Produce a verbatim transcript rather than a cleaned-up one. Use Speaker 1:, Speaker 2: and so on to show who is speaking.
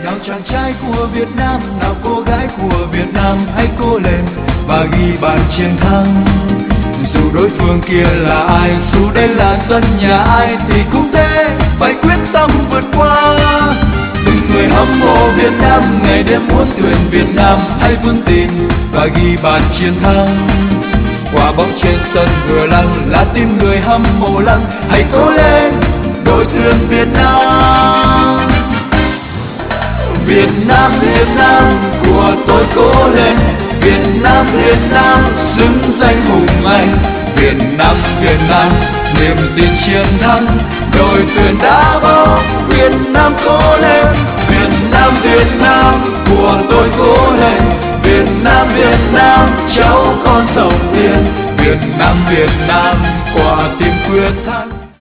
Speaker 1: Nào chàng trai của Việt Nam, nào cô gái của Việt Nam, hãy cố lên và ghi bàn chiến thắng. Dù đối phương kia là ai, dù đây là sân nhà ai, thì cũng thế, phải quyết tâm vượt qua. Từng người hâm mộ Việt Nam, ngày đêm muốn tuyển Việt Nam, hãy vững tin và ghi bàn chiến thắng. Quả bóng trên sân vừa lăn là tim người hâm mộ lăn, hãy cố lên đội tuyển Việt Nam. Việt Nam, Việt Nam của tôi cố lên, Việt Nam, Việt Nam xứng danh hùng anh. Việt Nam, Việt Nam niềm tin chiến thắng, đội tuyển đá bóng Việt Nam cố lên. Việt Nam, Việt Nam của tôi cố lên, Việt Nam, Việt Nam cháu con sông Yên. Việt Nam, Việt Nam quả tim quyết thắng.